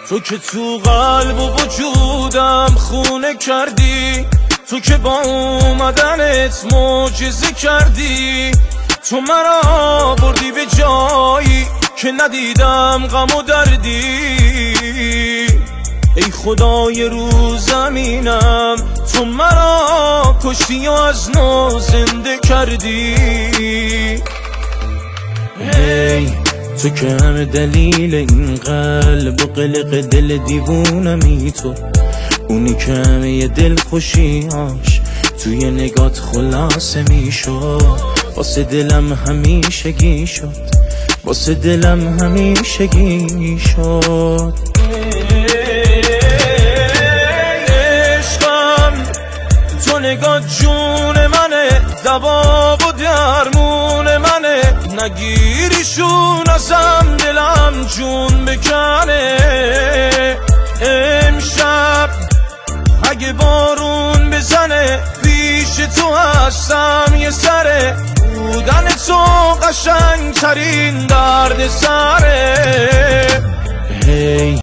تو که تو قلب و وجودم خونه کردی، تو که با اومدنت معجزه کردی. تو مرا بردی به جایی که ندیدم غم و دردی. ای خدای رو زمینم، تو مرا کشتی و از نو زنده کردی. هی تو که همه دلیل این قلب و قلق دل دیوونمی، تو اونی که همه دل خوشیاش توی نگات خلاصه میشد. واسه دلم همیشگی شد، واسه دلم همیشگی شد. عشقم تو نگات جون منه، دوا و درمون منه. نگیریشون ازم دلم جون بکنه. امشب اگه بارون بزنه پیش تو هستم یه سره. بودن تو قشنگ ترین درد سره.